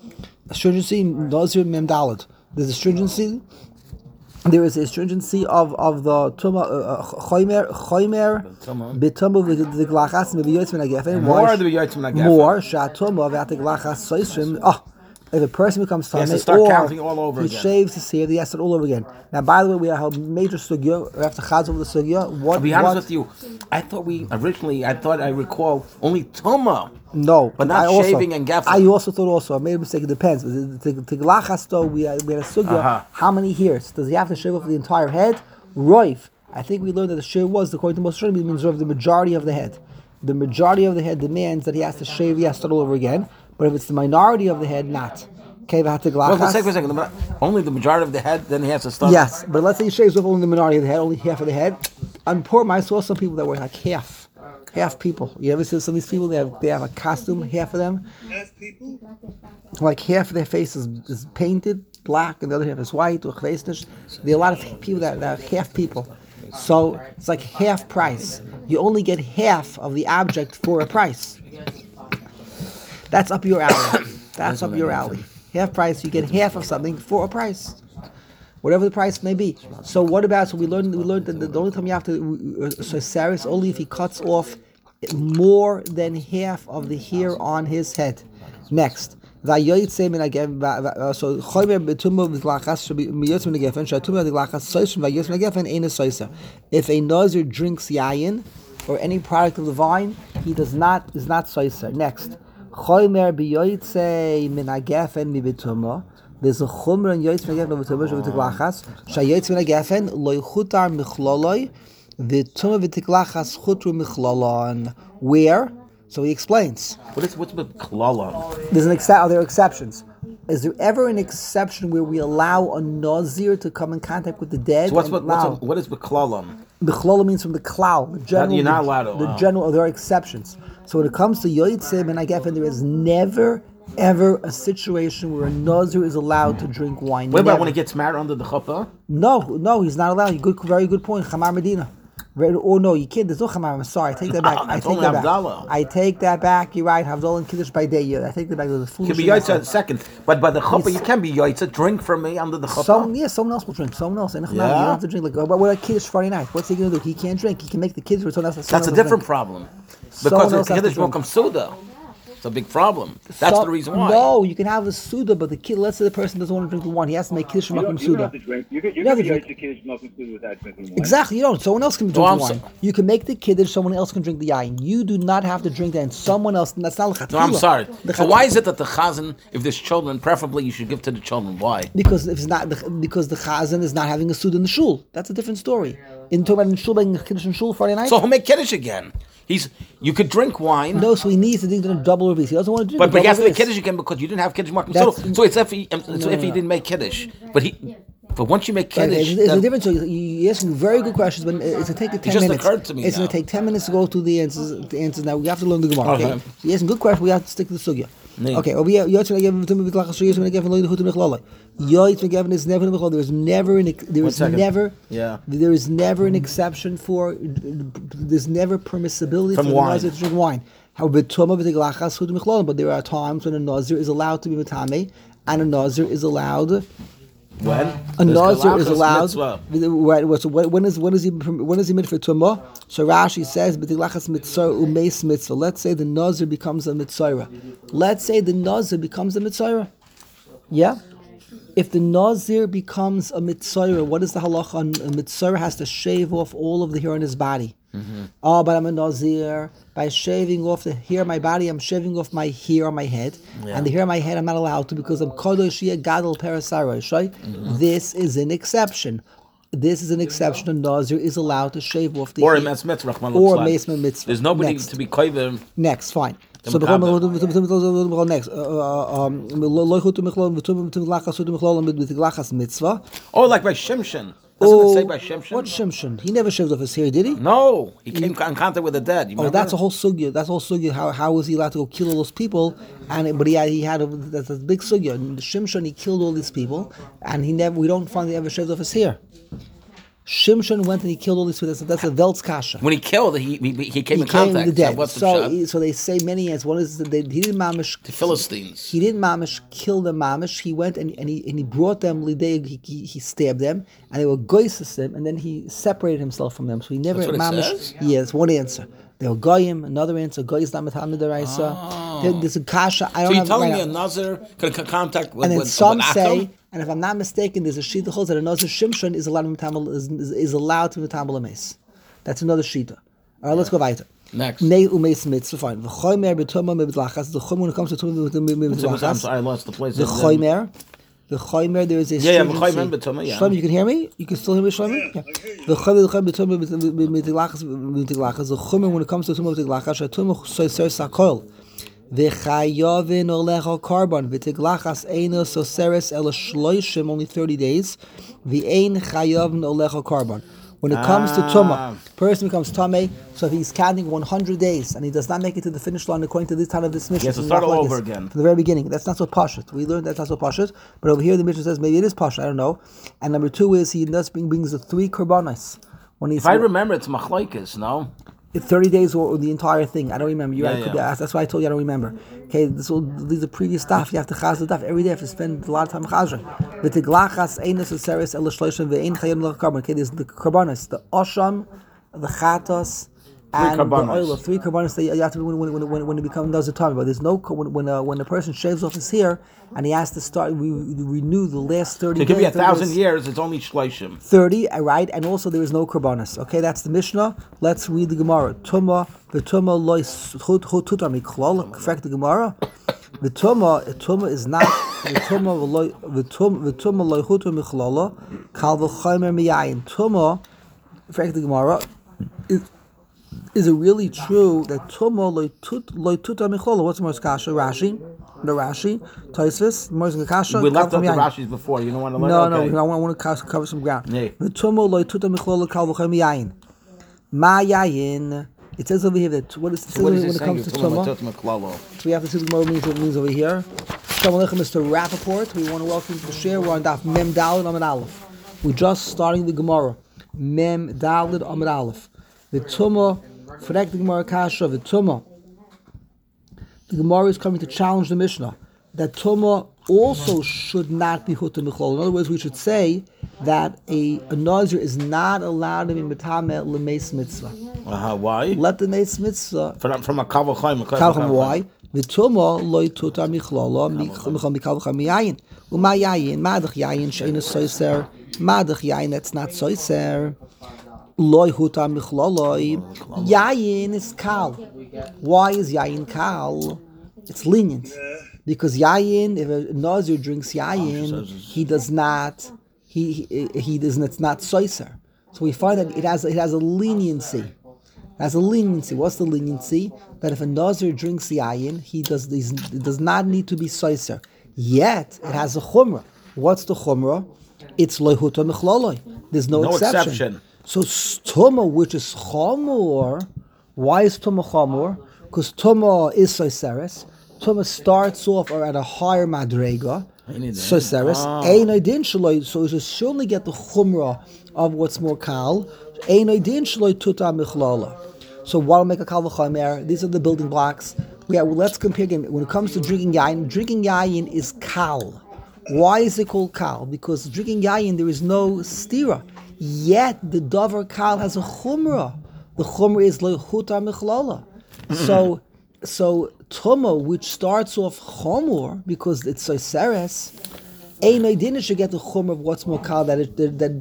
Astringency, Nazir Mem Daled. There's astringency. There is a stringency of the choimer b'tumah v'tiglachas maybe min hagefen. More the yoytz min hagefen. More shatuma v'tiglachas soisrim. If a person becomes tamei, he has to start counting all over he again. shaves his hair, he has to all over again. Now, by the way, we have a major sugya. We have to chaz over the sugya. I'll be honest with you. I thought I recall only tuma. No, but not shaving and gefen. I also thought I made a mistake. It depends. Tiglachas though, we had a sugya. How many hairs does he have to shave off the entire head? Roiv. I think we learned that the shave was, according to most Rishonim, it means the majority of the head. The majority of the head demands that he has to shave. He has to start all over again. But if it's the minority of the head, not. Okay, well, let's take for a second. Only the majority of the head, then he has to start. Yes, but let's say he shaves off only the minority of the head, only half of the head. On Purim, I saw some people that were like half people. You ever see some of these people? They have a costume, half of them. Half people? Like half of their face is painted black, and the other half is white or chveisnish. There are a lot of people that are half people. So it's like half price. You only get half of the object for a price. That's up your alley. That's up your alley. Half price, you get half of something for a price, whatever the price may be. So what about? So we learned that the only time you have to Saris only if he cuts off more than half of the hair on his head. Next, so chomer betumah v'tlachas should be miyotz min hagefen. Shatumah v'tlachas soisrim v'yotz min hagefen ain't a soiser. If a nazir drinks yayin or any product of the vine, he is not soiser. Next. Chomer b'yoytze min hagefen mi betumah. There's a chomer and yoytze min hagefen v'tumah v'tiglachas. Shayoytze min hagefen lo yuchutar michloloi v'tumah v'tiglachas chutru michlalon. Where? So he explains. What's michlala? There are exceptions. Is there ever an exception where we allow a nazir to come in contact with the dead? So what is michlala? Michlala means from the klal. The general. You're not allowed to. The general. There are exceptions. So when it comes to Yoitzim and Hagefen, there is never, ever a situation where a Nazir is allowed to drink wine. What about when he gets married under the chuppah? No, he's not allowed. Very good point. Chamar Medina. No, you can't. There's no Chamar. I'm sorry. I take that back. I take that back. You're right. Havdalah and Kiddush by day. I take that back. There's a foolish. Can be Yoitza second, but by the chuppah you can be Yoitza. Drink from me under the chuppah. Someone else will drink. Someone else. And you don't have to drink. Like what a Kiddush Friday night? What's he going to do? He can't drink. He can make the Kiddush for someone else. That's a different problem. Because the Kiddush won't come Suda. It's a big problem. That's the reason why. No, you can have a Suda, but the kid, let's say the person doesn't want to drink the wine. He has to make Kiddush Makom Suda. You don't have to drink. You can make the Kiddush Makom Suda without drinking wine. Exactly, you don't. Someone else can drink the wine. You can make the Kiddush, someone else can drink the yain. You do not have to drink that, and someone else, that's not l'chatchila. No, I'm sorry. So why is it that the chazan, if there's children, preferably you should give to the children? Why? Because the chazan is not having a Suda in the shul. That's a different story. In talking about in shul, making Kiddush in shul Friday night. So he'll make Kiddush again. You could drink wine. No, so he needs to drink a double revis. He doesn't want to drink. But he has to make Kiddush again because you didn't have Kiddush Makom. So it's if he didn't make Kiddush. But once you make Kiddush, it's a different. So you're asking very good questions, but it's going to take 10 minutes. It just occurred to me. It's going to take 10 minutes to go through the answers. Now we have to learn the Gemara. Okay. So you're asking good questions. We have to stick to the sugya. Okay. Over here, Yoitz Megaven is never in the There is never an exception for. There's never permissibility for the Nazir to drink wine. But there are times when a Nazir is allowed to be Matame, and a Nazir is allowed. When a Nazir is allowed. When is he made for tumah? So Rashi says, "B'tiglachas mitzvah umeis mitzvah." Let's say the Nazir becomes a mitzvah. Yeah. If the Nazir becomes a mitzvah, what is the halacha? A mitzvah has to shave off all of the hair on his body. Mm-hmm. Oh, but I'm a Nazir. By shaving off the hair on my body, I'm shaving off my hair on my head. Yeah. And the hair on my head I'm not allowed to because I'm Kodosh Gadol Parasarosh, right? Mm-hmm. This is an exception. A Nazir is allowed to shave off the hair. Or a Mes Mitzvah. There's nobody to be koivim. Next, fine. So next. Oh, like by Shimshon. Doesn't it say by Shimshon? What Shimshon? He never shaved off his hair, did he? No, he came in contact with the dead. You remember? That's a whole sugya. How was he allowed to go kill all those people? But he had that's a big sugya. Shimshon, he killed all these people, and we don't find he ever shaved off his hair. Shimshon went and he killed all these people. That's a Veltz Kasha. When he killed, he came He in came contact. with the dead. What's the So, shot? so they say many answers. One is that he didn't mamish. The Philistines. He didn't mamish kill them mamish. He went and he brought them lidei. He stabbed them, and they were goyses them, and then he separated himself from them. So he never That's what it mamish. says? Yeah, that's one answer. They were goyim. Another answer. Goy is not mithamid deraisa. There's a kasha. I don't So you're have telling right me a now. Nazir can contact with And then with some with say, Achim? and if I'm not mistaken, there's a sheet that holds that a Nazir Shimshon is allowed to mitamel ames. That's another shita. All right, let's go weiter. Next. Nei umeis mitzvah. Fine. The chomer betuma mebedlachas. The chomer when it comes to tuma I'm mebedlachas. sorry, I lost the place. The chomer. The chomer. There is a Yeah, the stringency. chomer betuma, yeah. Shlomo, you can hear me. You can still hear me, Shlomo. Yeah. The chomer betuma mebedlachas. The chomer when it comes to tuma mebedlachas. Tuma soiser sakol. V'chayavin olecha carbon v'tiglachas eino soseres el shloishim, only 30 days. V'ein chayavin olecha carbon. When it comes to tuma, person becomes tamei. So if he's counting 100 days and he does not make it to the finish line according to this time of this mission, He has to start all over again. from the very beginning. That's not so pashut. We learned that's not so pashut. But over here the mission says maybe it is pashut. I don't know. And number 2 is he does brings the 3 korbanos. When he's If I remember, it's machlokes, no? 30 days or the entire thing. I don't remember. You're Yeah, right. Could yeah. be asked. That's why I told you I don't remember. Okay, these are previous stuff. You have to chaz the stuff every day. You have to spend a lot of time chazing. But the glachas einas seris el shloishim ve'ein chayim lecharbon. Okay, there's the karbanos, the osham, the chatos, and the karbanos. oil. 3 karbanos that you have to do when it becomes does the time. But there's no when a person shaves off his hair and he has to start renew the last 30 It days. could be 1,000 days. years, it's only shloishim. 30, right? And also there is no karbanos. Okay, that's the Mishnah. Let's read the Gemara. Tuma, v'tuma lois tutar miklol. Correct the Gemara. V'tuma is not v'tuma loy chutar miklol. Kal v'chaymer miyayin. Tuma, correct the Gemara. Is it really true that tuma loy tutar miklol? What's more kasha? Rashi. The Rashi, Tosfos, Moshe Kasha. We left out the Rashis before. You don't want to learn? No, Okay. no, I want to cover some ground. Yeah. The tumo loy tuta michlol kal v'chem yayin. Ma yayin. It says over here that what is it What is when it it saying? comes to tuma? Tumo? So we have to see what it means over here. Shalom Aleichem, Mr. Rappaport. We want to welcome you to the share. We're on Daf Mem Daled Amud Aleph. We're just starting the Gemara. Mem Daled Amud Aleph. The tuma, Frek the Gemara Kasha. The tuma. The Gemara is coming to challenge the Mishnah that Tuma also should not be Huta Michlol. In other words, we should say that a Nazir is not allowed to be Metame L'meis Mitzvah. Why? Let the Meis Mitzvah From a Kavachayim. Kavacham. Why? The Tuma loy Tuta Michlolo Michal Mikavacham Yayin. Uma Yayin Madach Yayin Sheina Soiser Madach Yayin that's not Soiser. Loy Huta Michloloi. Yayin is Kal. Why is Yayin Kal? It's lenient. Because Yayin, if a Nazir drinks Yayin, he does not, he doesn't, it's not Soiser. So we find that it has a leniency. It has a leniency. What's the leniency? That if a Nazir drinks Yayin, it does not need to be Soiser. Yet, it has a Chumrah. What's the Chumrah? It's Loihuta Michloloi. There's no exception. So Tuma, which is Chamor, why is Tuma Chamor? Because Tuma is Soiseres. Tuma starts off or at a higher Madrega. Soiseres. Ein Oidin Shaloi, so it should surely get the Chumrah of what's more Kal. Ein Oidin Shaloi Tuta Michlala. So why don't make a Kal V'chomer? These are the building blocks. Let's compare again. When it comes to drinking Yayin is Kal. Why is it called Kal? Because drinking Yayin, there is no stira. Yet the Dover Kal has a Chumrah. The Chumrah is Lechuta Michlala. So Tuma, which starts off Chomor, because it's Soiseres, Ein Oidin should get the Chumrah of what's more Kal, that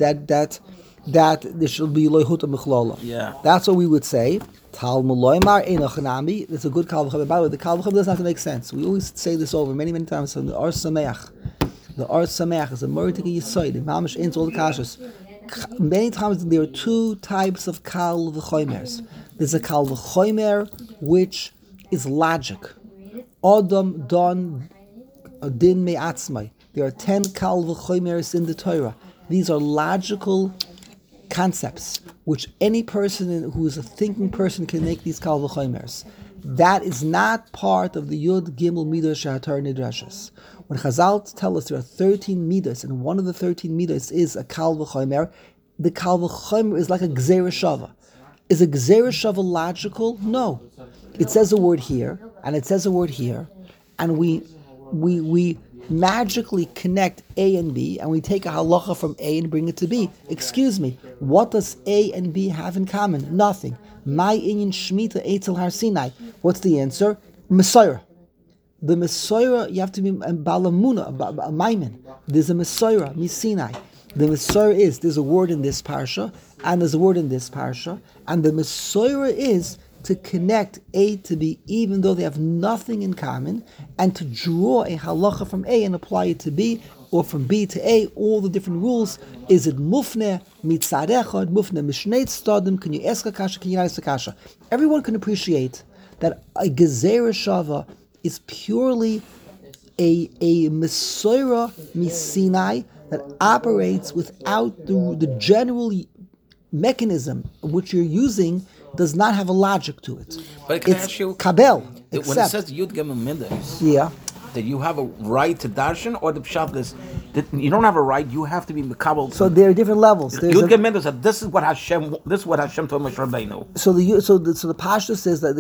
there should be Lechuta Michlala. Yeah. That's what we would say. Tal Maloimar Einochanami. It's a good Kal V'chomer. By the way, the Kal V'chomer doesn't have to make sense. We always say this over many times from the Ar Sameach. The Ar Sameach is a Moritik Yisoid. The Mamish ends all the Kashas. Many times there are 2 types of Kal V'chomers. There's a Kal V'chomer which is logic. Adam Don Din Me'atzmai. There are 10 Kal V'chomers in the Torah. These are logical concepts which any person who is a thinking person can make these Kal V'chomers. That is not part of the Yud Gimel Midah Shehatar Nidrashes. When Chazal tell us there are 13 Midas, and one of the 13 Midas is a Kal V'chomer, the Kal V'chomer is like a Gzeira Shava. Is a Gzeira Shava logical? No. It says a word here, and it says a word here, and we magically connect A and B, and we take a halacha from A and bring it to B. Excuse me, what does A and B have in common? Nothing. My inyan shmita etzel har Sinai. What's the answer? Messiah. The Messiah, you have to be balamuna, a maimin. There's a Messiah, Misinai. The Messiah is, there's a word in this parsha, and there's a word in this parsha, and the Messiah is to connect A to B, even though they have nothing in common, and to draw a halacha from A and apply it to B, or from B to A, all the different rules. Is it mufne, mitzad echad, mufne mishneit stadim, can you ask a kasha, can you not ask a kasha? Everyone can appreciate that a Gezerah Shava is purely a Messiah Misinai that operates without the general mechanism which you're using does not have a logic to it. But can I It's ask you, kabel. when it Except, says Yud Gimel Midas, yeah. that you have a right to darshan, or the pshat is that you don't have a right, you have to be mekabel. So there are different levels. There's Yud a- Gimel Midas, this is what Hashem told Moshe Rabbeinu. So the Pasha says that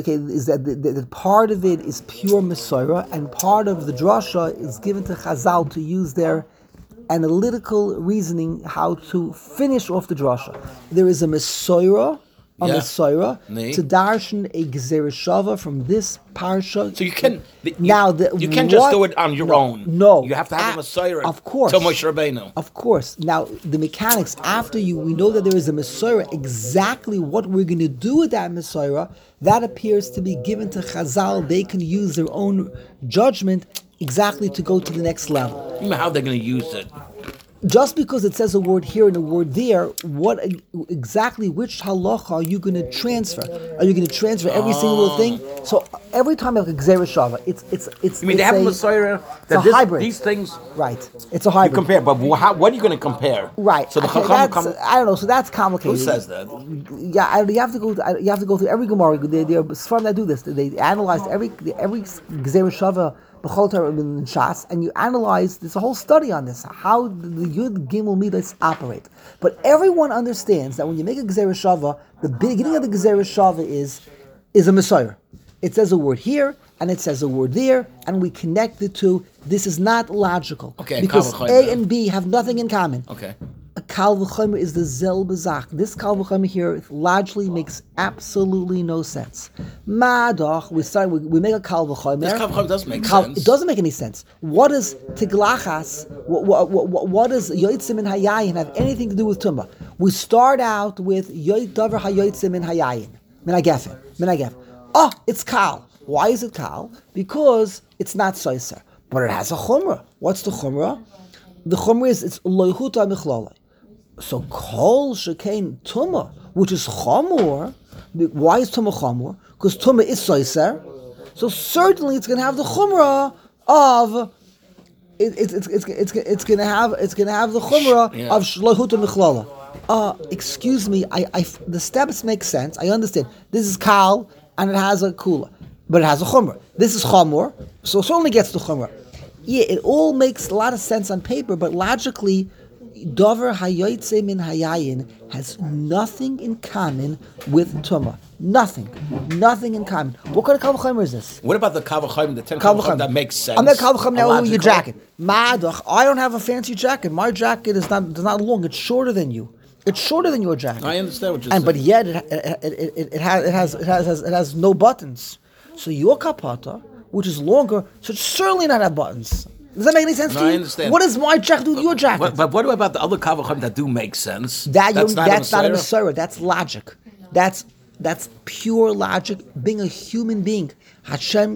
the part of it is pure Messiah, and part of the drasha is given to Chazal to use their analytical reasoning how to finish off the drasha. There is a Messiah, Yeah. Messiah Nee. to darshan a Gezerah Shava from this parsha. So you can you can't just do it on your own. No, you have to have a Messiah. Of course, to Moshe Rabbeinu. Of course. Now, the mechanics, after we know that there is a Messiah, exactly what we're going to do with that Messiah, that appears to be given to Chazal. They can use their own judgment exactly to go to the next level. You know how they're going to use it. Just because it says a word here and a word there, what exactly, which halacha are you going to transfer? Are you going to transfer every single little thing? So every time you have a Gezerah Shava, it's You mean they have a Messiah it's a hybrid. These things Right. It's a you hybrid. compare, but what are you going to compare? Right. So the Okay, Chacham that's, I don't know. So that's complicated. Who says that? Yeah, you have to go through every Gemara. There are Sfarim that do this. They analyzed every Gezerah Shava b'chol Torah in Shas, and you analyze. There's a whole study on this, how the Yud Gimel Midas operate. But everyone understands that when you make a Gezerah Shava, the beginning of the Gezerah Shava is a Messiah. It says a word here and it says a word there, and we connect the two. This is not logical. Okay, because Kal A V'chomer. and B have nothing in common. Okay. A Kal V'chomer is the Zel B'zach. This Kal V'chomer here logically makes absolutely no sense. Ma'adoch, we make a Kal V'chomer. This Kal V'chomer does make sense. It doesn't make any sense. What is Tiglachas? What does Yoitzim and Hayayin have anything to do with Tumah? We start out with Yoit Davar Hayoitzim and Hayayin. Minagef. Oh, it's Kal. Why is it Kal? Because it's not Soiser. But it has a Chumrah. What's the Chumrah? The Chumrah is it's Loichuta Michlolai. So Kol Shekain Tumah, which is Chamor. Why is Tumah Chamor? Because Tumah is Soiser. So certainly it's going to have the Chumrah of it's going to have the Chumrah of Shloichuta Michlolai. Excuse me, I the steps make sense. I understand. This is Kal and it has a Kula, but it has a Chumrah. This is Chamor, so it certainly gets the Chumrah. Yeah, it all makes a lot of sense on paper, but logically, Dover Hayoitze Min Hayayin has nothing in common with Tumah. Nothing in common. What kind of Kal V'chomer is this? What about the Kal V'chomer, the 10 Kal Kal V'chomer V'chomer. that makes sense? I'm not Kal V'chomer now. Your Logical? jacket. Ma'adach. I don't have a fancy jacket. My jacket is not long. It's shorter than you. It's shorter than your jacket. I understand what you're and saying. but yet it has no buttons. So your kapata, which is longer, should certainly not have buttons. Does that make any sense No, to you? I understand. What does my jacket do with your jacket? But what about the other Kal V'chomer that do make sense? That's not a Messiah? Messiah. That's logic. That's pure logic. Being a human being, Hashem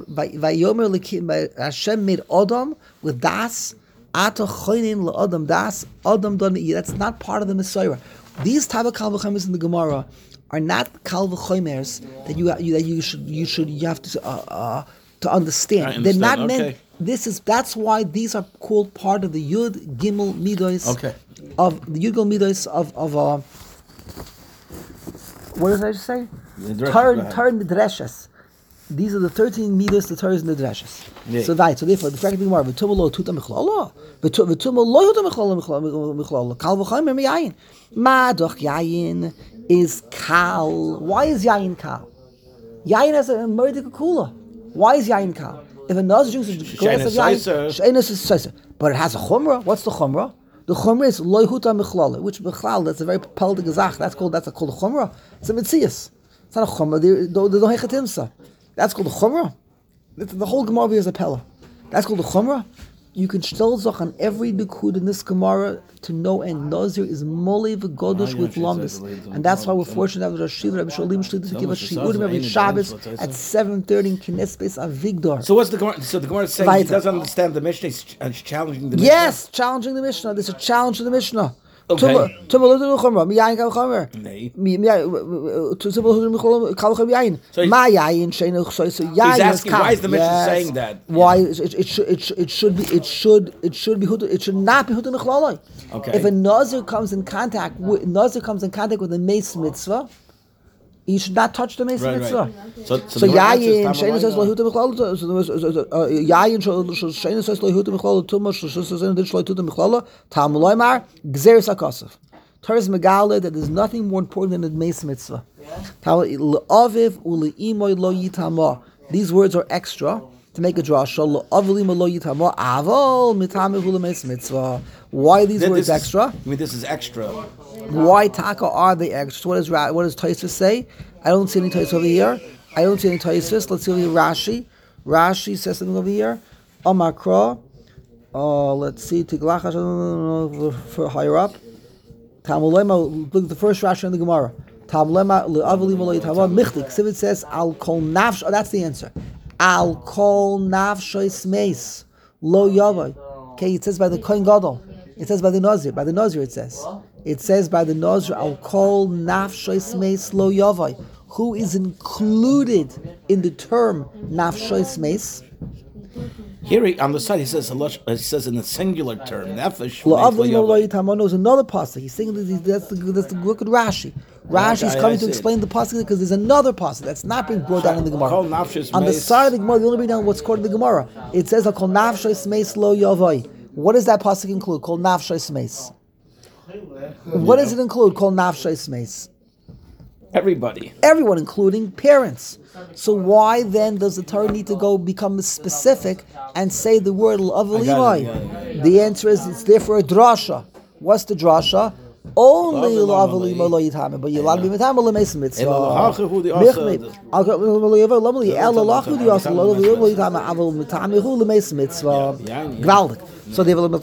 made Adam with das. Ata choinin le'adam das. Adam don me'i. That's not part of the Messiah. These type of Kal V'chomers in the Gemara are not Kal V'chomers that you have to understand. I understand. They're not Okay. meant. That's why these are called part of the Yud Gimel Midos. Okay. Of the Yud Gimel Midos of what did I just say? Turn Turn the Dreshes. These are the 13 meters the Torah is in the Dreshes. Yeah. So therefore, the fact of the Gemara, v'tumah lo tuta michlala, v'tumah lo tuta michlala, kal v'chaymer miyayin. Ma doch yayin is kal. Why is yayin kal? Yayin has a murder kula. Why is yayin kal? If a Nazir drinks a glass of yayin, she'enes is soiser. But it has a chumrah. What's the chumrah? The chumrah is loyhuta michlala, which michlal, that's a very peldig gezach. That's called a chumrah. It's a mitzias. It's not a chumrah. There's no hechatimsa. That's called the chumrah. The whole Gemara is a pella. That's called the chumrah. You can still zach on every dukud in this Gemara to know and Nazir is mole v'godosh with lambis, and that's why we're fortunate to have Rosh Hashiva Rabbi Shalom Shlita to give us shiurim every Shabbos at 7:30 in Knesset Beis Avigdor. So what's the Gemara? So the Gemara is saying he doesn't understand the Mishnah. He's challenging the Mishnah. Yes, challenging the Mishnah. This is a challenge to the Mishnah. Okay. He's So he's asking why is the Mishnah saying that? Why it should be it should not be hutu michlolai. Okay. If a nazir comes in contact with a mace mitzvah, he should not touch the mace mitzvah. So yayin sheina says lohuta michlala. Yayin sheina says lohuta michlala. Tuma sheina did lohuta michlala. Talmud loymar gzeres hakosef. Torah's megala that there's nothing more important than the mace mitzvah. Le'aviv ule'imoy lo yitama. These words are extra to make a drasha. Le'aviv lo yitama aval mitame hu le'mace mitzvah. Why are these words extra? I mean, this is extra. Why taka are they extra? What does Tosfos say? I don't see any Tosfos over here. I don't see any Tosfos. Let's see over here. Rashi. Rashi says something over here. Amakra. Let's see. Tiglach for higher up. Tamulema. Look at the first Rashi in the Gemara. Tamulema le'avli malay tama michtik. Sivit says al kol nafsh. Oh, that's the answer. Al kol nafshois meis lo yavai. Okay, it says by the Kohen Gadol. It says by the Nazir. By the Nazir it says. It says by the Nazir, I'll call nafshois meis lo yavai. Who is included in the term nafshois meis? Here on the side, he says in the singular term, nefesh. Lo avli lo yitamano is another pasuk. He's saying that's the look at Rashi. Rashi is coming to explain the pasuk because there's another pasuk that's not being brought down in the Gemara. On the side of the Gemara, the only bring down what's called in the Gemara. It says, "I'll call nafshois meis lo yavai." What does that pasuk include? Called nafshois meis. What does it include? Called nafshois meis. Everybody. Everyone, including parents. So why then does the Torah need to become specific and say the word l'avli? The answer is it's there for a drasha. What's the drasha? Only l'avli lo yitame, but you're allowed to be mitame l'meis mitzvah. Gvaldik. So they will.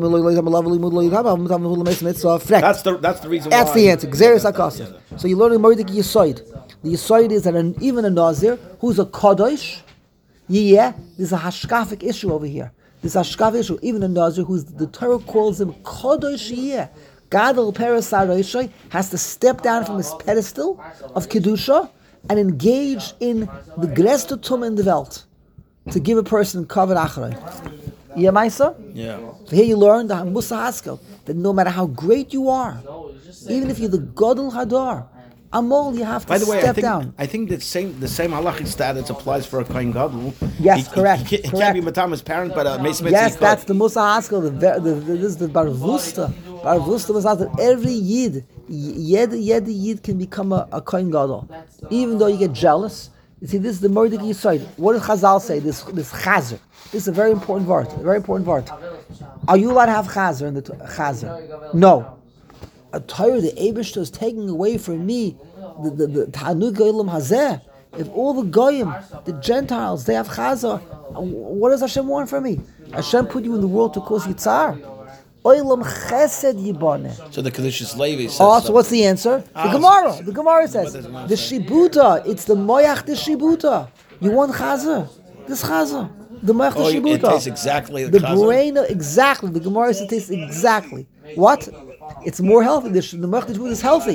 That's the reason why. That's the answer. Gzeres hakasef. So you learn the Mordek Yisoid. The Yisoid is that even a Nazir who's a Kadosh, there's a hashkafic issue over here. There's a hashkafic issue. Even a Nazir who's the Torah calls him Kadosh Gadol Peres Saroshai has to step down from his pedestal of Kedusha and engage in the Gresta Tum in the Welt to give a person covered achrei. Yeah, Maisa? Yeah. So here you learn the Musa Haskel, that no matter how great you are, even if you're the Gadol Hadar, Amol, you have to step down. I think the same halachic status applies for a Kohen Gadol. Yes, correct. He can't be Matama's parent, but Meis Mitzvah. Yes, that's the Musa Haskel. This is the Barvusta. Barvusta was out that every Yid can become a Kohen Gadol, even though you get jealous. You see, this is the Mordek Yisoid. What does Chazal say? This Chazer. This is a very important word. A very important word. Are you allowed to have Chazer in the Chazer? No. A Torah, the Eibishter is taking away from me the Tanug Goyim Hazeh. If all the Goyim, the Gentiles, they have Chazer, what does Hashem want from me? Hashem put you in the world to cause Yitzhar. Oilam Chesed Yibane. So the Kedushas Levi says. So what's the answer? The Gemara says the Shibuta. It's the Moyach the Shibuta. You want Chazer? This Chazer. The Moyach the Shibuta. It tastes exactly the brain. Exactly. The Gemara says it tastes exactly. What? It's more healthy. The Moyach the Shibuta is healthy.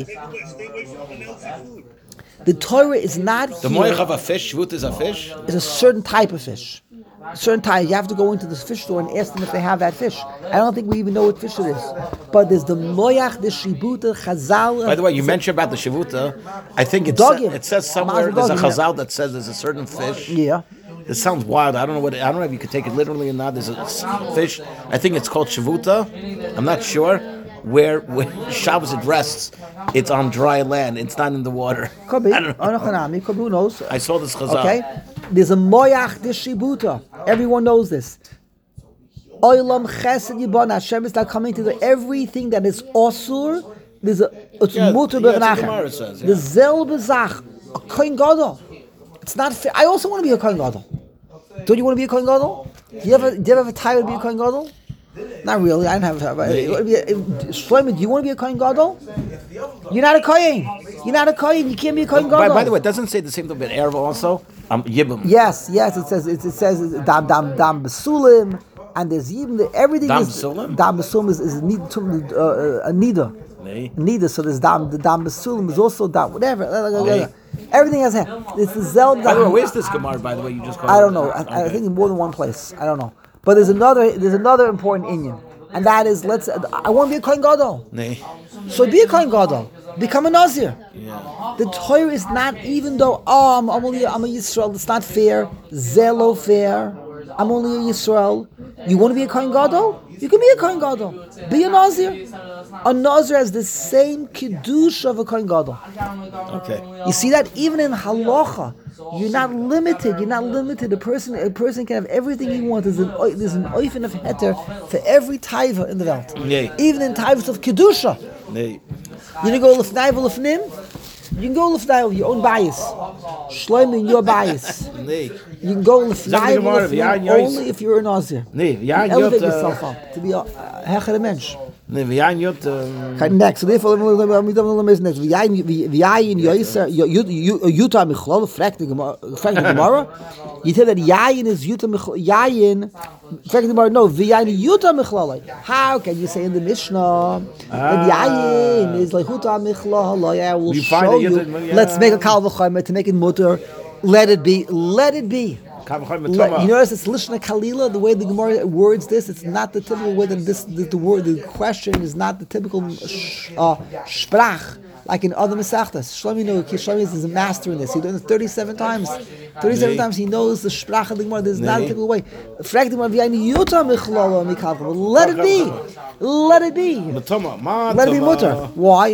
The Torah is not the here. Moyach of a fish. Shvut is a fish. It's a certain type of fish. certain times you have to go into this fish store and ask them if they have that fish. I don't think we even know what fish it is. But there's the moyach, the shibuta, chazal. By the way, you mentioned about the Shavuta. I think it says somewhere there's a chazal that says there's a certain fish. Yeah. It sounds wild. I don't know if you could take it literally or not. There's a fish. I think it's called Shavuta. I'm not sure. Where Shabbos it rests, it's on dry land. It's not in the water. Could be. I don't know. Who knows? I saw this chazal. Okay. There's a moyach, the shibuta. Everyone knows this. Oilam chesed yibon. Hashem is not coming to do everything that is osur. There's a muter b'nachem. The zelbe zach, a kohen gadol. It's not fair. I also want to be a kohen gadol. Don't you want to be a kohen gadol? Do you ever have a tie to be a kohen gadol? Not really. I don't have. Shlomo, do you want to be a kohen gadol? You're not a kohen. You're not a kohen. You can't be a kohen gadol. By the way, it doesn't say the same thing about Erev also. Yibum. Yes. It says dam besulim, and there's even everything Dam is besulim. Dam besulim is a nida. Nida. So there's dam besulim is also dam whatever. Everything has a. It's the zel. By the way, where's this Gemara? By the way, you just called. I don't know. I think in more than one place. I don't know. But there's another important inyan, and that is I want to be a kohen gadol. So be a kohen gadol, become a nazir. Yeah. The Torah is not, even though I'm a Yisrael. It's not fair. Zelo fair. I'm only a Yisrael. You want to be a kohen gadol? You can be a kohen gadol. Be a nazir. A nazir has the same kiddush of a kohen gadol. Okay. You see that even in halacha. You're not limited. A person can have everything he wants. There's an oifen of heter for every taiva in the world. Nee. Even in taivas of kedusha. Nee. You can go lefnai v'lefnim. You can go lefnai with your own bias. Shlomo in your bias. Nee. You can go lefnai v'lefnim only if you're a nazir. Nee. Elevate yourself up to be a hecher mensch. Nee, next. So therefore, next. V'yayin yoiser yuta michlol. Frag the Gemara. You tell that yayin is yuta michlol. Yayin. Frag the Gemara. No, v'yayin yuta michlol. How can you say in the Mishnah that yayin is like yuta michlol? I will show you. Let's make a kal v'chaymer to make it mutter. Let it be. You notice it's lishna kalila. The way the Gemara words this, it's not the typical way that the question is not the typical sprach like in other mesachtas. Shlomi is a master in this. He done it 37 times. 37 times he knows the sprach of the Gemara. This is not a typical way. Let it be. Let it be mutter. Why?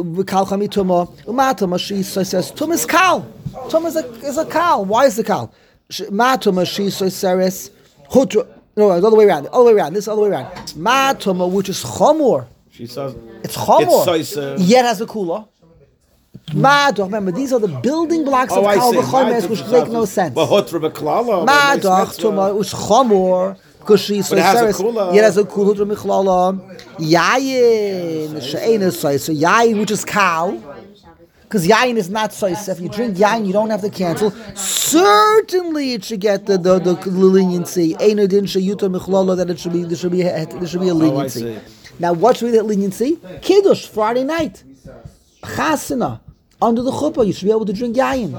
She says tum is kal. Tum is a kal. Why is the kal? Matuma she seres hutra. No, the other way around. This other way around. Matuma, which is chomor. She says it's chomor. Yet has a kula. Madach. Remember, these are the building blocks of kal v'chomes, which make no sense. Madach tuma which chomor. Because she seres yet has a kula hutra michlala. Yayin she'ena so yayin, which is kal. Because yayin is not sois. If you drink yayin, you don't have to cancel. Certainly, it should get the leniency. Eino din sheyuta michlala, that there should be a leniency. Now, what should be that leniency? Kiddush Friday night, chasana under the chuppah. You should be able to drink yayin.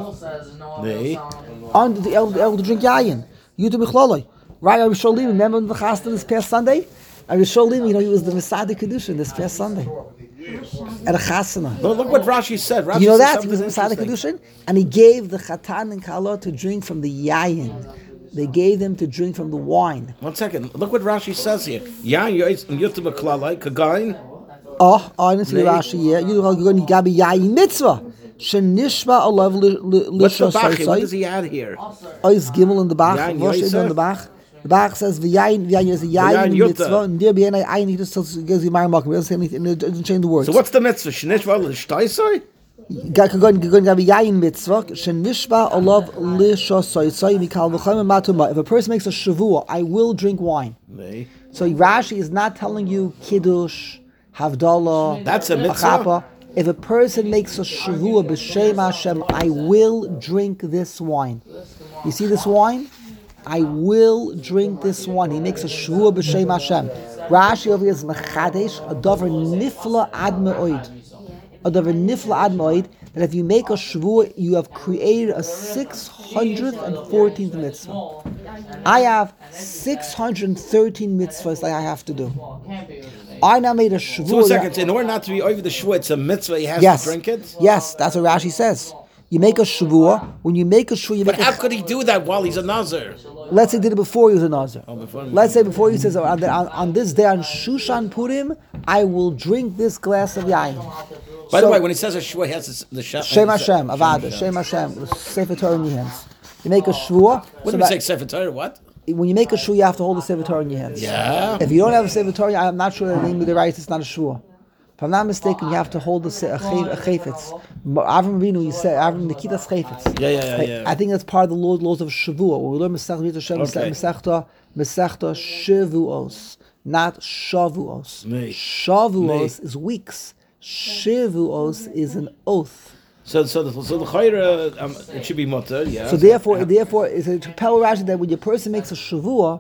Able to drink yayin. Yuta michlala. Right? Rabbi Sholim, remember the chasana this past Sunday? Rabbi Sholim, he was the Masada Kedushin this past Sunday. At a chasana. Look what Rashi said. You know that? He was a Masada Kedushin, and he gave the chatan and kala to drink from the yayin. They gave them to drink from the wine. 1 second. Look what Rashi says here. Yayin yutim klalai kagayin. I didn't see Rashi here. You're going to gabi yayin mitzvah. Shenishma alav lishos. What does he add here? Is gimel in the bach. Rosh in the bach. The Bach says v'yayin is a yayin mitzvah, and there be an ayin. He just tells gives you my mark. He doesn't say anything. It doesn't change the words. So what's the mitzvah? Shnishva l'shtaisai. Going to have a yayin mitzvah. Shenishva alav l'shasoisai mikal v'chayim matuma. If a person makes a shavua, I will drink wine. So Rashi is not telling you kiddush, havdalah. That's a mitzvah. If a person makes a shavua b'shem Hashem, I will drink this wine. You see this wine? I will drink this wine. He makes a shvua b'shem Hashem. Rashi over here is mechadesh a davar nifla ad me'oid. A davar nifla ad me'oid that if you make a shvuah, you have created a 614th mitzvah. I have 613 mitzvahs that I have to do. I now made a shvuah. So, 1 second. In order not to be over the shvuah, it's a mitzvah. He has to drink it. Yes, that's what Rashi says. You make a shvuah. When you make a shvuah, you make. But how could he do that while he's a nazir? Let's say he did it before he was a nazir. Before. Let's say before he says on this day on Shushan Purim, I will drink this glass of yain. By the way, when he says a shvuah, he has the Shem Hashem, Avada, Shem Hashem, Sefer Torah in your hands. You make a shvuah. What do you say, Sefer Torah? What? When you make a shvuah, you have to hold the Sefer Torah in your hands. Yeah. If you don't have a Sefer Torah, I'm not sure the name of the right. It's not a shvuah. If I'm not mistaken, you have to hold a chayfetz. Avram Avinu, you said Avram Nikitas chayfetz. Yeah. I think that's part of the laws of Shavuot. When we learn Masechta Hashem, Masechta Shavuos, not Shavuos. Shavuos is weeks. Shavuos is an oath. So the chayra, it should be mutter, yeah. So therefore, it's a tell Rashi that when your person makes a Shavuot,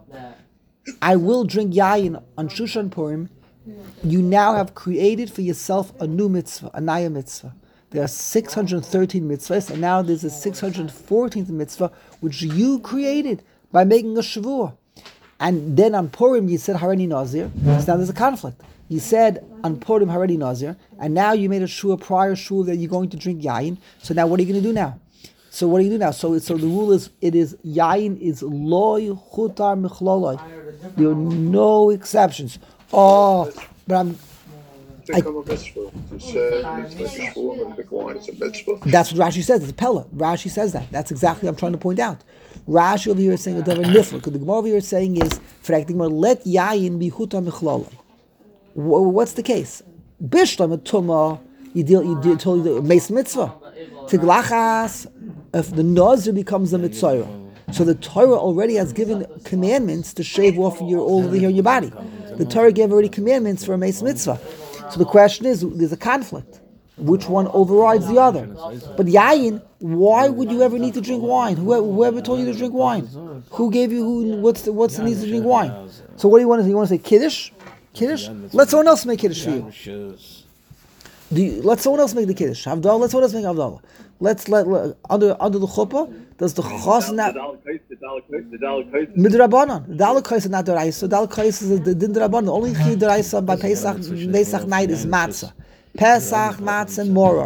I will drink yayin on Shushan Purim. You now have created for yourself a new mitzvah, a naya mitzvah. There are 613 mitzvahs, and now there's a 614th mitzvah, which you created by making a Shavuot. And then on Purim, you said Hareni Nazir. So now there's a conflict. You said on Purim Hareni Nazir, and now you made a prior shul that you're going to drink yayin. So now what are you going to do now? So what do you do now? So the rule is, yayin is loy chutar michloloi. There are no exceptions. Oh, but become a mitzvah. To say it's like a shvuah and the wine is a mitzvah. That's what Rashi says. It's a pella. Rashi says that. That's exactly what I'm trying to point out. Rashi over here is saying a davar nifla. Because the Gemara over here is saying is, let yayin be huta michloloi. What's the case? Bishlam a tuma. You totally do meis mitzvah. Tiglachas. If the nazir becomes a mitzvah. So the Torah already has given commandments to shave off all over here in your body. The Torah gave already commandments for a meis mitzvah. So the question is, there's a conflict. Which one overrides the other? But yayin, why would you ever need to drink wine? Whoever told you to drink wine? Who gave you? What's the need to drink wine? So what do you want to say? You want to say kiddush? Kiddush? Let someone else make kiddush for you. Let someone else make the kiddush. Havdalah. Let someone else make havdalah. Let under the chuppah. Does the chos not midrabanan? The dalakos is not deraisa. Dalakos is the din derabanan. The only thing deraisa by Pesach night is matzah. Pesach, matzah, and moror.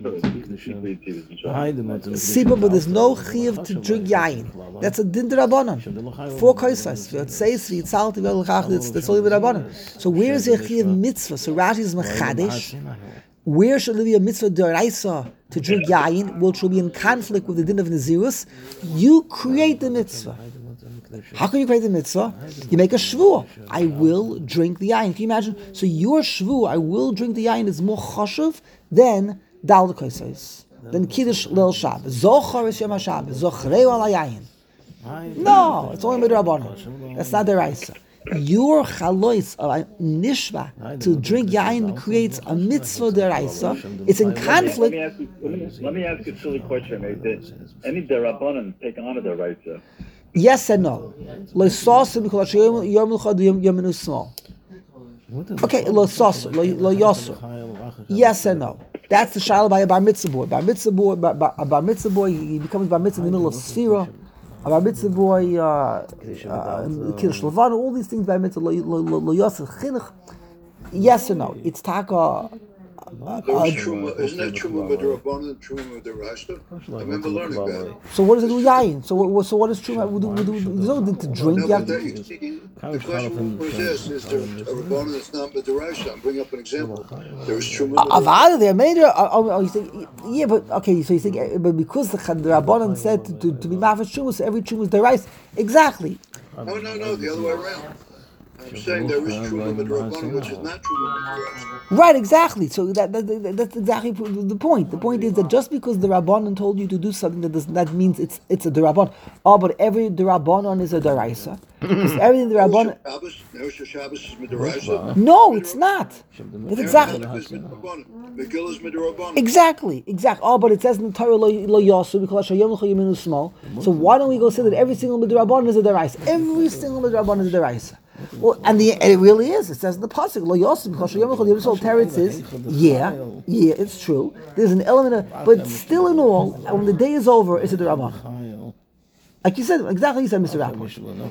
Sipa, but there's no chiyuv to drink yayin. That's a din derabanan. 4 kaisas. It says it's only derabanan. So where is the chiyuv mitzvah? So Rashi is mechadish. Where should there be a mitzvah deraisa to drink yayin, which will be in conflict with the din of Nazirus? You create the mitzvah. How can you create the mitzvah? You make a shvuah. I will drink the yayin. Can you imagine? So your shvuah, I will drink the yayin, is more chashuv than dal kaisais, than kiddush lil Shabbos. Zochar is yom Shabbos. Zochreu al yayin. No, it's only midrabanan. That's not deraisa. Your chalois of nishva to drink yain creates a mitzvah deraisa. It's in conflict. Let me ask you a silly question. Did any derabanan take on a deraisa? Yes and no. Okay, lo sasur, lo yasur. Yes and no. That's the shaila by a bar mitzvah boy. A bar mitzvah boy, he becomes bar mitzvah in the middle of sphira. A bar mitzvah boy, kiddush levana, all these things by mitzvah, lo yasur, chinuch. Yes or no? It's taka. Isn't that truma midrabanan and truma midrashta? I remember learning that. So what does it do yayin? So what is truma? There's no to drink. No, but the question was this: is there a rabbanan that's not midrashta? I'm bringing up an example. There was truma. Avada, there made it. You think, yeah, but okay. So you think, but because the rabbanan said to be mafresh truma, so every truma is deraisa. Exactly. Oh no, the other way around. I'm saying there is truma midrabanan, which is not truma midrashta. Right, exactly. So that's exactly the point. The point is that just because the rabbanon told you to do something, that means it's a derabbanon. Oh, but every derabbanon is a deraisa. Because everything the Rabbanon. Neusha Shabbos is Midoraisa. No, it's not. It's exactly. Megillah is Midorabbanan. Exactly. Oh, but it says in the Torah lo yasu because Hashem l'cha yeminu small. So why don't we go say that every single midrabanan is a deraisa? Every single midrabanan is a deraisa. Well, and it really is. It says in the pasuk lo yasu because Hashem l'cha yeminu small. Teretz is it's true. There's an element of, but still in all, when the day is over, it's a derabanan. Like you said, exactly. You said, Mr. Rapport.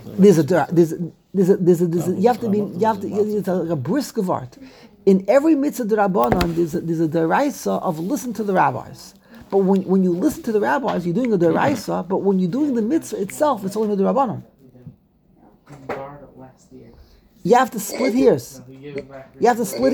It's like a brisk of art. In every mitzvah d'Rabbanan, there's a deraisa of listen to the rabbis. But when you listen to the rabbis, you're doing a deraisa. But when you're doing the mitzvah itself, it's only the d'Rabbanan. You have to split hairs. You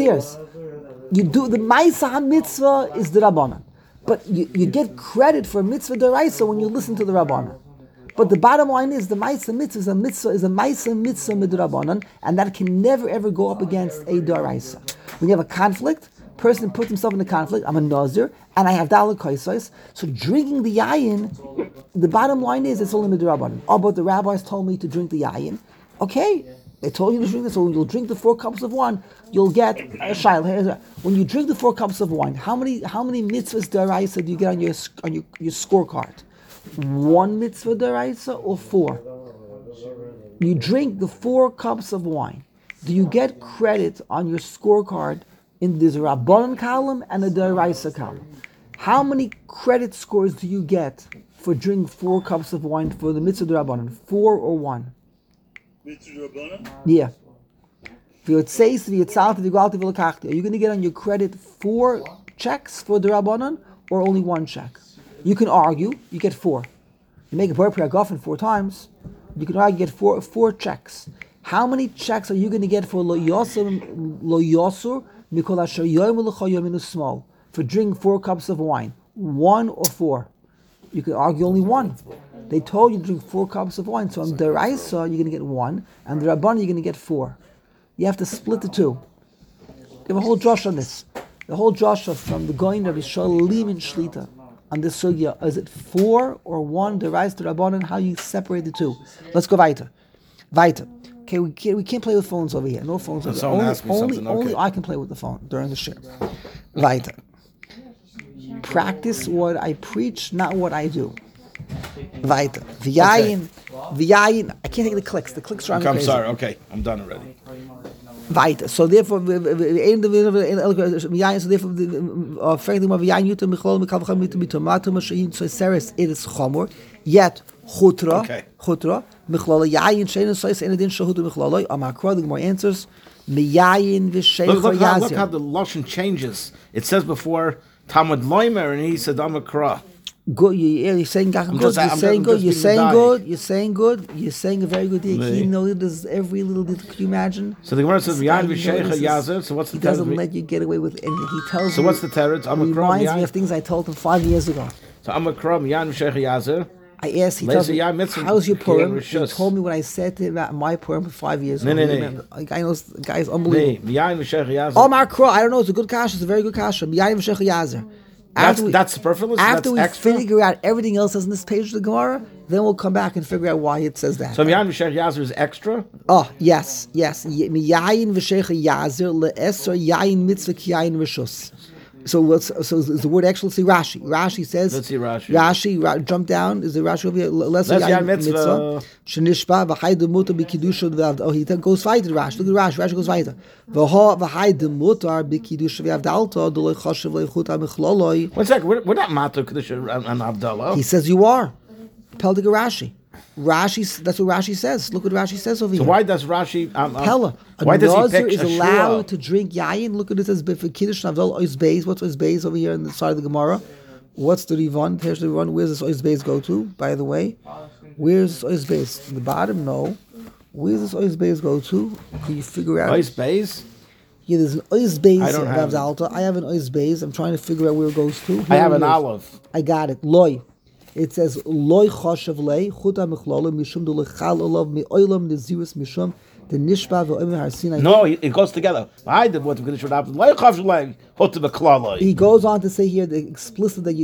do the ma'isa mitzvah is the Rabbanan, but you get credit for mitzvah deraisa when you listen to the Rabbanan. But the bottom line is the ma'isa mitzvah is a ma'isa mitzvah midrabanan, and that can never ever go up against a deraisa. When you have a conflict, person puts himself in a conflict. I'm a nazir and I have daled kaisos. So drinking the yayin, the bottom line is it's only midrabanan. Oh, but the rabbis told me to drink the yayin. Okay, they told you to drink this. So when you'll drink the 4 cups of wine, you'll get a shayla. When you drink the 4 cups of wine, how many mitzvahs deraisa do you get on your scorecard? 1 mitzvah deraisa or 4? You drink the 4 cups of wine. Do you get credit on your scorecard in this Rabbanan column and a deraisa column? How many credit scores do you get for drinking 4 cups of wine for the mitzvah Rabbanan? 4 or 1? Mitzvah Rabbanan? Yeah. Are you going to get on your credit 4 checks for the Rabbanan or only 1 check? You can argue, you get 4. You make a bar priagafen 4 times, you can argue, get 4 checks. How many checks are you going to get for lo yosur mikol asher yoyim l'cha yominu small for drinking 4 cups of wine? 1 or 4? You can argue only 1. They told you to drink 4 cups of wine, so on deraisa you're going to get 1, and the Rabban you're going to get 4. You have to split the 2. They have a whole drush on this. The whole drush from the Goyin Rabbi Shalim in Shlita. On this sugya, is it 4 or 1 deraisa to Rabbanan? How you separate the 2? Let's go weiter. Okay, we can't play with phones over here. No phones over here. Only I can play with the phone during the shir. Weiter. Practice what I preach, not what I do. Weiter. V'yayin. I can't take the clicks. The clicks are I'm sorry. Okay, I'm done already. Weiter. So therefore, yet chutra michlala yayin shein sois enedin shahudu michlala. Amakra the more answers miyayin v'sheich yazir. Look how the lashon changes. It says before Talmud Loimer and he said Amakra. Good, you're saying good. You're saying good. You're saying a very good thing. He knows every little detail. Can you imagine? So the Gemara says Miyayin v'sheich yazir. So what's the? He doesn't let you get away with anything. He tells. So what's the teretz? He reminds me of things I told him 5 years ago. So Amakra Miyayin v'sheich yazir. I asked, he tells me, how's your Purim? He told me what I said to him about my Purim 5 years ago. The guy is unbelievable. Omar Kro, I don't know, it's a good kasha, it's a very good kasha. That's superfluous? After we extra? figure out everything else that's in this page of the Gemara, then we'll come back and figure out why it says that. So Miyayin v'sheich yazir is extra? Oh, yes. Miyayin v'sheich yazir le'esor yayin mitzvah ki yayin v'shus. So the word actually, let's see Rashi. Rashi says, let's see Rashi. Jump down. Is the Rashi over here? Lesser yayin mitzvah. Shenishba v'haydu mutar b'kiddusha v'avd. Oh, he goes weiter. Rashi. Look at Rashi. Rashi goes weiter. V'haydu mutar b'kiddusha v'avdalta d'lo chashav le'chuta michloloi. 1 second. We're not matar kedusha and avdallah. He says you are. Peldig Rashi. That's what Rashi says. Look what Rashi says over here. So why does Rashi? Pella. Why does he pick is allowed to drink yayin? Look at it as for kiddush navdal ois beis. What's ois beis over here on the side of the Gemara? What's the Rivan? Here's the Rivan. Where's this ois beis go to? By the way, where's this ois beis? The bottom, no. Where's this ois beis go to? Can you figure out? Ois beis. Yeah, there's an ois beis. I have an ois beis. I'm trying to figure out where it goes to. I have an olive. I got it. Loy. It says loy choshev lei chuta michlala mishum do lechal olav meolam nezirus mishum the nishba ve'omer harsinai. No, it goes together. I did what we should have. Loy choshev lei chuta michlala. He goes on to say here the explicit that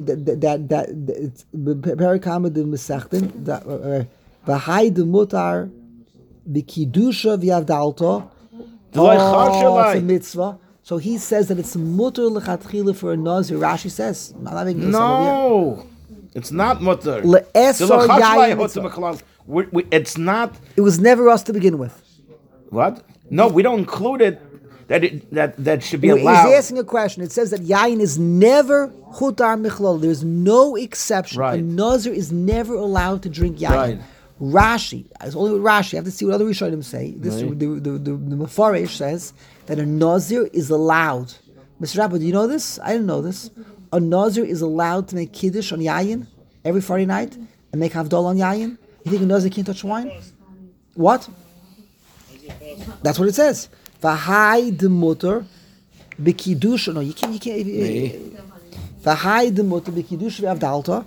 it's perikama de mesachtin that v'hai de mutar b'kidusha v'yavdalta. D'loi It's a chashelai. mitzvah. So he says that it's mutter l'chatchila for a nazir. Rashi says, I'm not making this up over here. No, it's not mutter. Le'esar D'loi chashelai yayin hotzim mitzvah. b'klal. It's not. It was never us to begin with. What? No, we don't include it. That should be He's allowed. asking a question. It says that yayin is never chutar michlol. There's no exception. Right. A nazir is never allowed to drink yayin. Right. Rashi, it's only with Rashi. You have to see what other Rishonim say. This Right. the Mefarish says that a nazir is allowed. Mr. Rabbi, do you know this? I didn't know this. A nazir is allowed to make kiddush on yayin every Friday night and make havdalah on yayin. You think a nazir can't touch wine? What? That's what it says. V'hai demuter b'kiddush. No, you can't. V'hai demuter b'kiddush v'avdalta.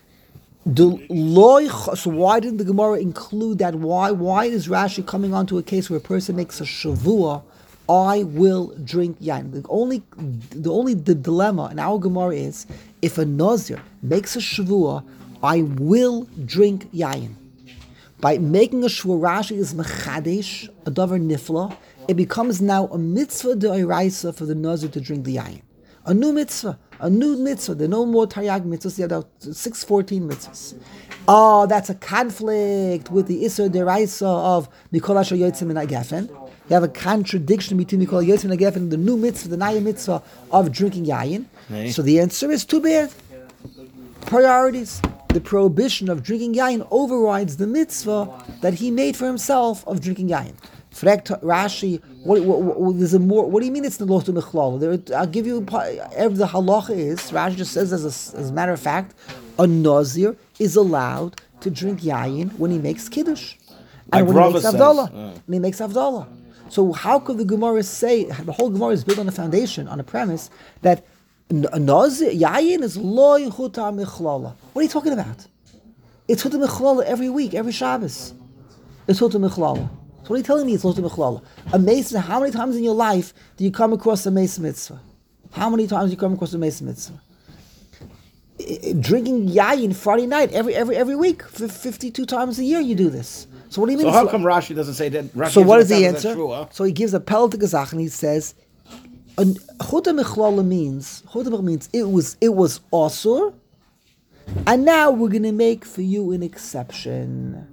So why didn't the Gemara include that? Why is Rashi coming on to a case where a person makes a shavua? I will drink yain. The dilemma in our Gemara is if a nazir makes a shavua, I will drink yain. By making a shvur, Rashi is mechadesh, a davar nifla. It becomes now a mitzvah de'oraisa for the nazir to drink the yain. A new mitzvah. There are no more taryag mitzvahs. There are 614 mitzvahs. Oh, that's a conflict with the Isser Deraisa of Mikol Asher Yotzim and Agefen. You have a contradiction between Mikol Yotzim and Agefen and the new mitzvah, the Naya mitzvah of drinking yayin. So the answer is too bad. Priorities. The prohibition of drinking yayin overrides the mitzvah that he made for himself of drinking yayin. Frekt Rashi, there's a more. What do you mean it's the lost to mechlal? I'll give you the halacha is Rashi just says as a matter of fact, a nazir is allowed to drink yayin when he makes kiddush and Like when he makes Rava avdallah. says. When he makes avdallah. So how could the Gemara say the whole Gemara is built on a foundation, on a premise that a nazir yayin is lo yichutar mechlala? What are you talking about? It's chutar mechlala every week, every Shabbos. It's chutar mechlala. So what are you telling me it's Lotu Mechlala? A mason, how many times in your life do you come across a mason mitzvah? How many times do you come across a mason mitzvah? Drinking yayin Friday night, every week, 52 times a year you do this. So what do you mean? So how come Rashi doesn't say that? Rashi So what is the doesn't say answer? that's true, huh? So he gives a pel to Gazach and he says, Chuta Mechlala means it was asur, and now we're going to make for you an exception.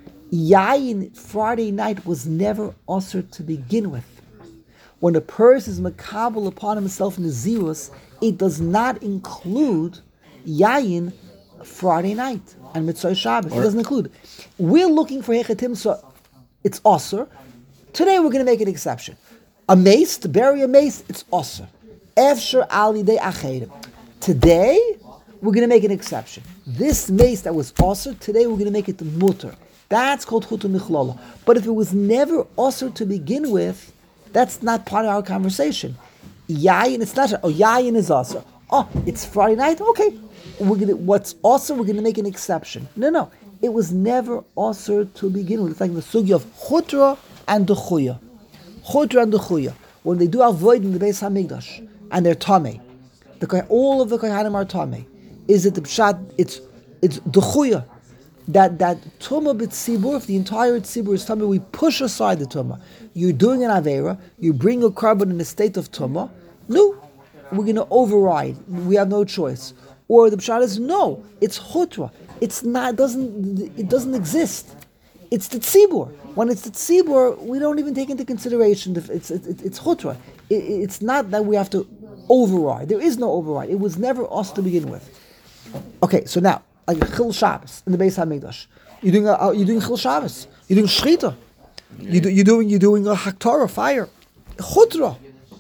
Yayin Friday night was never asur to begin with. When a person is makabel upon himself in the zirus, it does not include yayin Friday night and mitzvah Shabbos. It doesn't include. We're looking for hechatim, so it's asur. Today we're going to make an exception. A mace, to bury a mace, it's asur. Efshar ali de achedim. Today we're going to make an exception. This mace that was asur, today we're going to make it mutter. That's called chutu michlala. But if it was never asur to begin with, that's not part of our conversation. Yayin, it's not. Oh, yayin is asur. Oh, it's Friday night. Okay, what's asur? We're gonna make an exception. No. It was never asur to begin with. It's like the sugi of chutra and duchuya. Chutra and duchuya. When they do avoid in the Beis Hamikdash and they're tamei, all of the kohanim are tamei. Is it the pshat? It's duchuya. That tumah b'tzibur, if the entire tzibur is tumah, we push aside the tumah. You're doing an avera, you bring a carbon in a state of tumah. No, we're going to override. We have no choice. Or the pshat is no, it's chutra. It's not. It doesn't exist. It's the tzibur. When it's the tzibur, we don't even take into consideration. It's chutra. It's not that we have to override. There is no override. It was never us to begin with. Okay, so now. Like Chil Shabbos in the Beis Hamikdash, you're doing Chil Shabbos, you're doing Shchita, you're doing a Haktorah, fire, Chudra.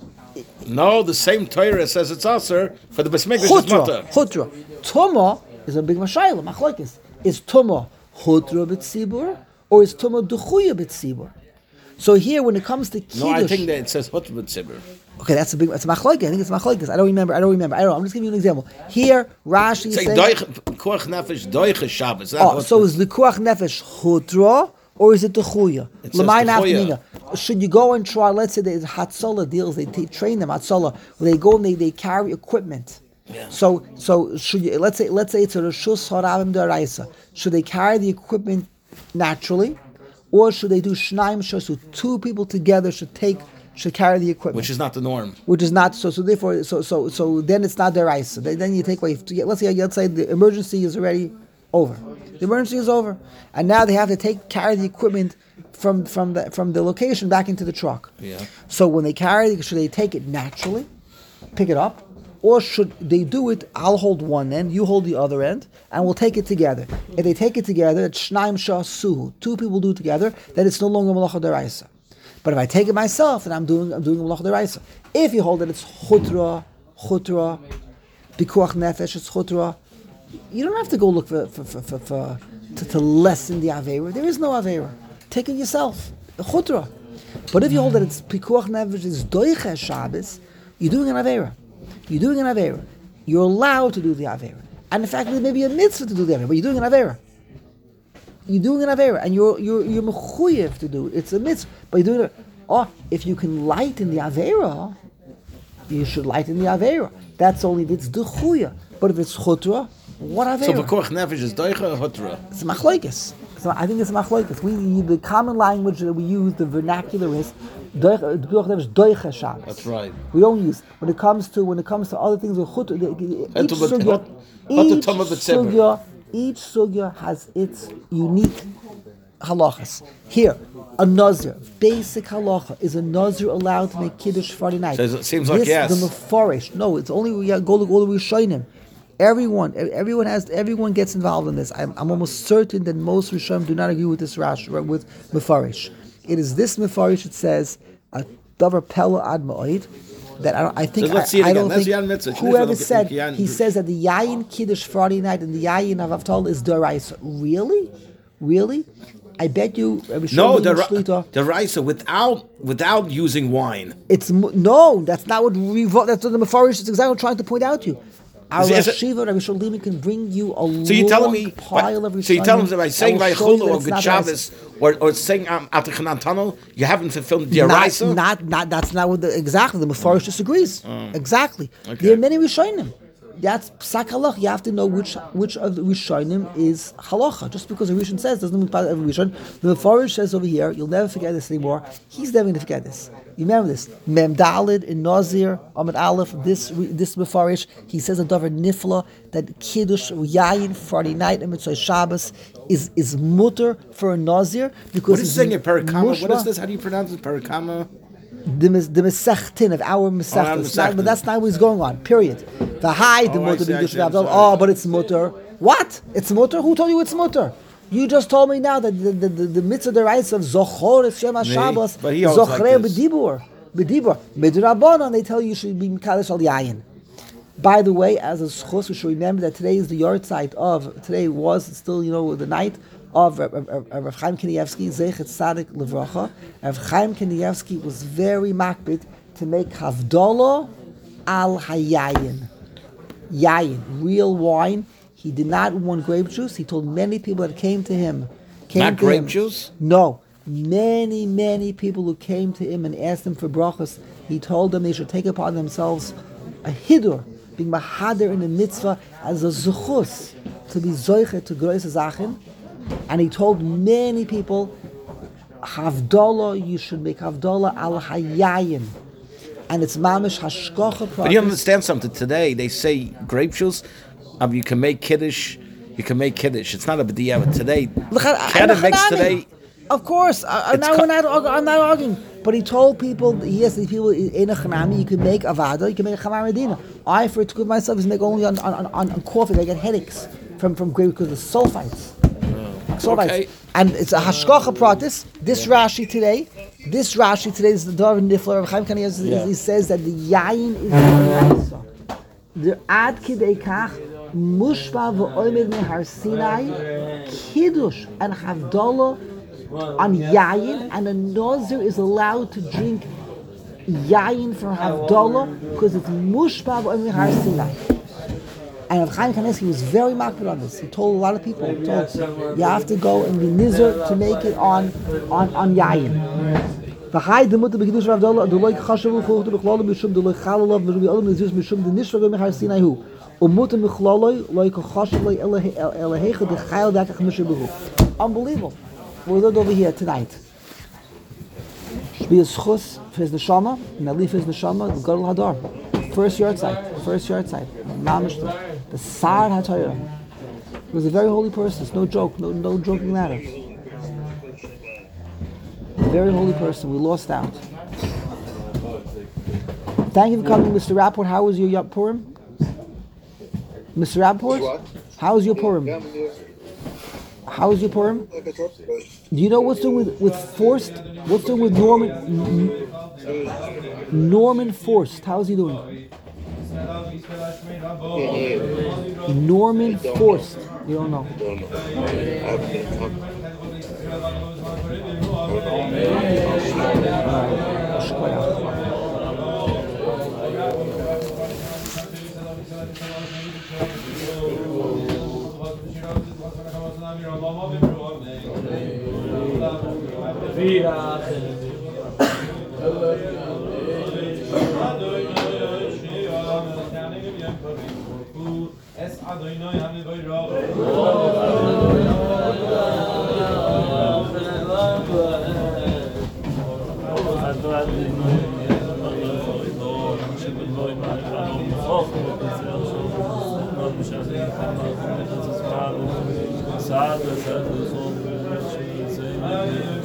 No, the same Torah says it's asur for the Beis Hamikdash is mutter. Chudra. Tumah is a big mashayla. Machlokes is Tumah Chudra b'tzibur or is Tumah Duchuya b'tzibur? So here, when it comes to Kiddush, No, I think that it says Hut b'tzibur. Okay, that's a machlokes. I think it's machlokes. I don't remember. I'm just giving you an example. Here, Rashi is saying, Koach nefesh doiche Shabbos. so is the Kuach Nefesh Chudra or is it the Chuya? It says Techuya. Should you go and try? Let's say there's Hatzalah deals. They train them Hatzalah. Where they go and they carry equipment. Yeah. So should you? Let's say it's a Reshus Harabim Daraisa. Should they carry the equipment naturally, or should they do shnaim shor? So two people together should carry the equipment, Which is not the norm. which is not so. So therefore, so then it's not deraisa. Then you take away. Let's say the emergency is already over. The emergency is over, and now they have to carry the equipment from the location back into the truck. Yeah. So when they should they take it naturally, pick it up, or should they do it? I'll hold one end, you hold the other end, and we'll take it together. If they take it together, it's shnaim shasuhu. Two people do it together, then it's no longer malacha deraisa. But if I take it myself, then I'm doing malacha deraisa. If you hold it, it's chutra, pikuach nefesh, it's chutra. You don't have to go look to lessen the aveira. There is no aveira. Take it yourself, chutra. But if you hold that it's pikuach nefesh, is doiche Shabbos, you're doing an aveira. You're doing an aveira. You're allowed to do the aveira. And in fact, there may be a mitzvah to do the aveira, but you're doing an aveira. You're doing an aveira, and you're mechuyev to do it. It's a mitzvah, but you're doing it. Or if you can lighten the aveira, you should lighten the aveira. That's only if it's duchuya. But if it's chutra, what aveira? So pekuach nefesh is doicha or chutra? It's machlokes. So I think it's machlokes. The common language that we use, the vernacular is doicha Shabbos. That's right. We don't use when it comes to other things with chutra. Each sugya has its unique halachas. Here, a nazir, basic halacha, is a nazir allowed to make kiddush Friday night? So it seems like yes. The mefarish. No, it's only we go to all the rishonim. Everyone gets involved in this. I'm almost certain that most rishonim do not agree with this rash with mefarish. It is this mefarish. It says a davar pella ad ma'od. That I think so let's see it I don't again. think whoever said he says that the yayin kiddush Friday night and the yayin of Avtal is deraisa. Really? I bet you. No, the raisa without using wine. That's not what that's what the Mefarish is exactly trying to point out to you. Our Rav Shiva, Rabbi Shalimi can bring you a long pile of. So you tell him that by saying Vaychulu or Good Shabbos or saying Atachanan Tunnel, you haven't fulfilled the Araisa? That's not what exactly the Mefarish disagrees. Exactly. Okay. There are many Rishonim. That's psak halach. You have to know which of the Rishonim is halacha. Just because a Rishon says doesn't mean part of every Rishon. The Mefarish says over here, you'll never forget this anymore. He's never going to forget this. You remember this? Mem Dalid in Nazir, Amid Aleph, this Mefarish, he says a davar nifla that Kiddush Yayin Friday night and Mitzvah Shabbos is mutter for a Nazir because what is saying in Parakama? What is this? How do you pronounce it? Parakama? The Mesechtin of our Mesechtin. But that's not what he's going on. Period. The high, the mutter, but it's mutter. What? It's mutter? Who told you it's mutter? You just told me now that the mitzvah deraisa of Zochor is Shem HaShabbos, Zochre b'dibur. Midrabanan, they tell you should be Mekadosh al Yayin. By the way, as a schus, we should remember that today is the yahrzeit of, today was still, the night of Rav Chaim Kanievsky, Zeichet Tzadik Levracha. Rav Chaim Kanievsky was very makbid to make Havdalah al Hayayin. Yayin, real wine. He did not want grape juice. He told many people that came to him. Not grape juice? No. Many people who came to him and asked him for brachas, he told them they should take upon themselves a hidur, being mahader in the mitzvah as a zuchus, to be zoiche to groise zachen. And he told many people, Havdalah, you should make Havdalah al hayayin. And it's mamish hashkocha practice. But you understand something. Today, they say grape juice, you can make kiddush. It's not a b'diavad. Today, Kedem makes today. Of course, I'm not arguing. But he told people, yes, the people in a chanami, you can make avada, you can make a chamar medina. I, for to good myself, is make only on coffee. I get headaches from grape because of sulfites. Okay. And it's a hashkacha pratis. This Rashi today is the davar nifla of Chaim Kanievsky. He says that the yayin is the ad kidei kach mushva v'oimed mehar Sinai kiddush and havdalah on yayin, and a nazir is allowed to drink yayin from havdalah because it's mushva v'oimed mehar Sinai. And Rav Chaim Kanievsky was very makbid on this. He told a lot of people, you have to go and be nizar to make it on yayin. The high the mutter begidush Rav Dalla the like chashavu chol to bechlal mishum the like chalalav the other nizus mishum the nishva go mechar sinai hu mutter mechlaloi like chashav like elahech the chayil that mishum. Unbelievable. we learned over here tonight. Be a schus for his neshama, and alif his neshama, the gadol hadar. First yard side. Mamish, the Sar HaTorah. He was a very holy person. It's no joke, no joking matter. A very holy person. We lost out. Thank you for coming, Mr. Rapport. How was your Purim? Mr. Rapport? How was your Purim? How was your Purim? Do you know what's doing with Forst? What's doing with Norman Forst? How's he doing? Norman Forst. You don't know. Sad,